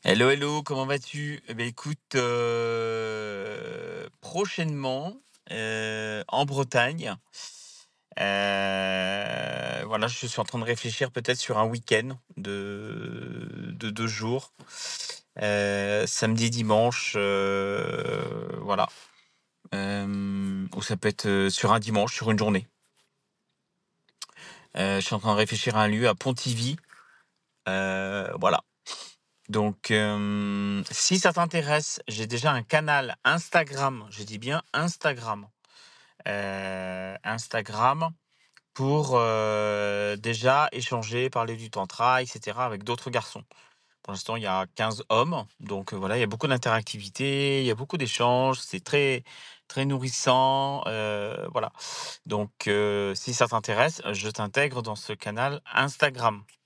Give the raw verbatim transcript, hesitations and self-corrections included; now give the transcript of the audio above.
Hello, hello, comment vas-tu? Eh beh, écoute, heu, prochainement, heu, en Bretagne, heu, voilà, je suis en train de réfléchir peut-être sur un week-end de de deux jours, heu, samedi, dimanche, heu, voilà, hem, ou ça peut être, heu, sur un dimanche, sur une journée. Heu, je suis en train de réfléchir à un lieu à Pontivy, heu, voilà. Donc, hem, si ça t'intéresse, j'ai déjà un canal Instagram, je dis bien Instagram, heu, Instagram pour, heu, déjà échanger, parler du tantra et cetera avec d'autres garçons. Pour l'instant, il y a quinze hommes, donc, heu, voilà, il y a beaucoup d'interactivité, il y a beaucoup d'échanges, c'est très très nourrissant, heu, voilà. Donc, heu, si ça t'intéresse, je t'intègre dans ce canal Instagram.